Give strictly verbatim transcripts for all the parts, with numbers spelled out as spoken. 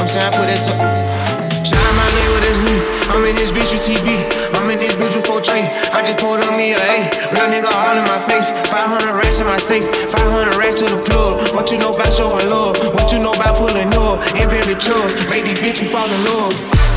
saying? I put that to. Shout out my nigga, that's me. I'm in this bitch with T B. I'm in this bitch with four J. I just pulled on me a A. Real nigga all in my face. five hundred racks in my safe. five hundred racks to the plug. What you know about showing love? What you know about pulling up? And baby chug. Make these bitch you fall in love.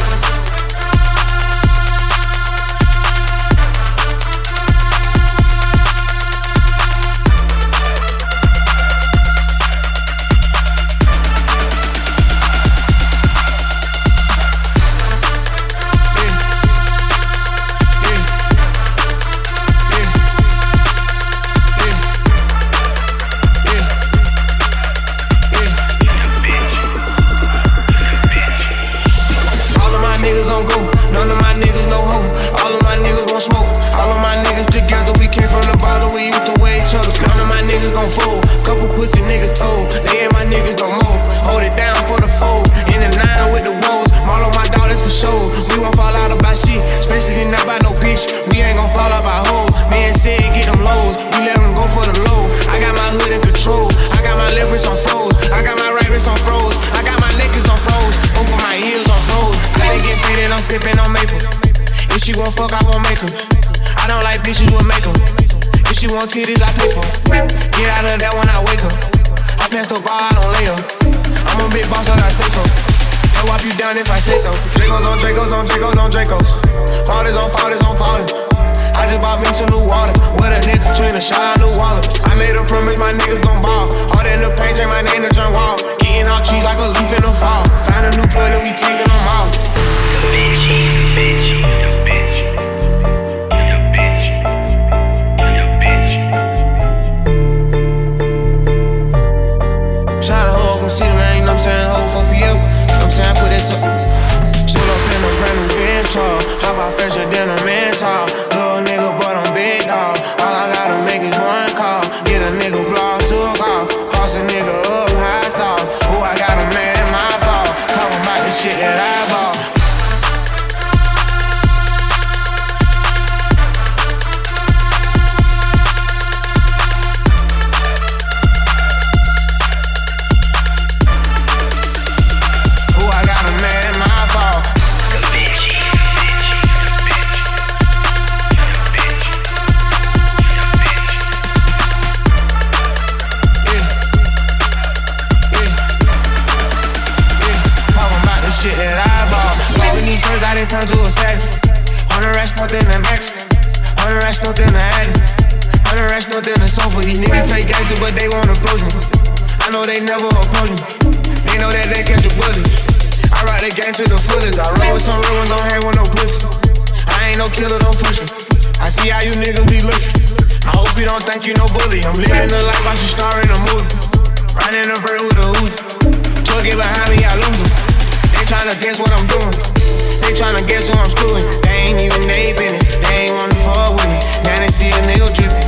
None of my niggas no hoe. All of my niggas gon' smoke. All of my niggas together. We came from the bottom. We used to weigh each other. None of my niggas gon' fold. Couple pussy niggas told. They and my niggas gon' mold. Hold it down for the fold. In the nine with the woes. All of my daughters for sure. We won't fall out about shit. Especially not by no bitch. We ain't gon' fall out by hoes. Man said get them lows. We let them go for the low. I got my hood in control. I got my left wrist on froze. I got my right wrist on froze. I got my necklace on froze. Over my ears on froze. I ain't get paid and I'm sipping on maple. If she won't fuck, I won't make her. I don't like bitches with makeup. If she want titties, I pay for. Get out of that when I wake up. I pass the ball, I don't lay up. I'm a big boss, I got say so. They'll wipe you down if I say so. Dracos on Dracos on Dracos on Dracos. Fathers on fathers on fathers. I just bought me some new water. With a nigga Katrina, shot out new wallet. I made a promise my niggas gon' ball. All that in the paint, change my name to John Wall. Getting all cheese like a leaf in the fall. Find a new plug and we taking them off. The bitch, the bitch, the bitch, the bitch, the bitch. Shout out to Ho, I can see the man, you know what I'm saying? Ho, four P M, you know what I'm saying? I put that to. Showed up in a brand new bench tall. Hop out fresher than a man tall. Little nigga, but I'm big dog. All I gotta make is one call. Get a nigga block to a call. Cross a nigga up, high sauce. Oh, I got a man, my fault. Talking about the shit that I bought. Shit that I bought. When these girls I done turn to a savage. Hundred racks nothing to max. Hundred racks nothing to add. Hundred racks nothing to sofa. These niggas play gangster but they wanna approach me. I know they never approach me. They know that they catch a bullet. I ride the gang to the fullest. I roll with some real ones, don't hang with no pussy. I ain't no killer, don't push it. I see how you niggas be looking. I hope you don't think you no bully. I'm living the life like you star in a movie. Riding the vert with a hoodie. Truck it behind me, I lose it. They tryna guess what I'm doing. They tryna guess who I'm screwing. They ain't even they business. They ain't wanna fuck with me. Now they see a nigga drippin'.